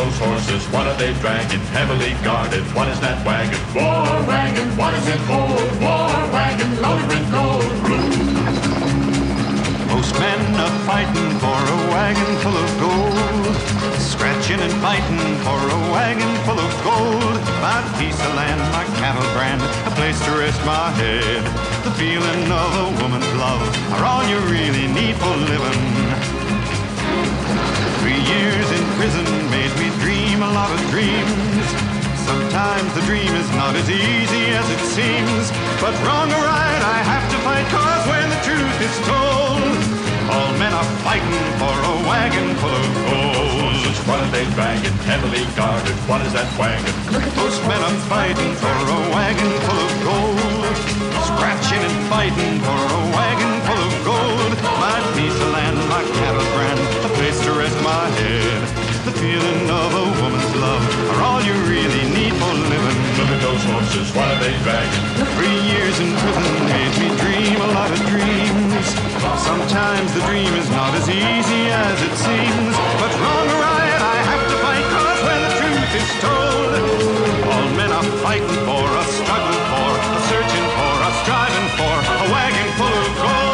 those horses? What are they dragging? Heavily guarded. What is that wagon? War wagon. What is it called? War wagon loaded with gold. Most men are fighting for a wagon full of gold, scratching and fighting for a wagon full of gold. My piece of land, my cattle brand, a place to rest my head. The feeling of a woman's love are all you really need for living. 3 years in prison made me dream a lot of dreams. Sometimes the dream is not as easy as it seems, but wrong or right I have to fight, 'cause when the truth is told, all men are fighting for a wagon full of gold. What are they dragging? Heavily guarded. What is that wagon? Most men are fighting for a wagon full of gold, scratching and fighting for a wagon full of gold. My piece of land, my cattle brand, a place to rest my head. The feeling of a woman's love are all you really need for living. Look at those horses. What are they dragging? 3 years in prison made me dream a lot of dreams. Sometimes the dream is not as easy as it seems, but wrong or right I have to fight, 'cause when the truth is told, all men are fighting for, a struggle for, a searching for, a striving for a wagon full of gold.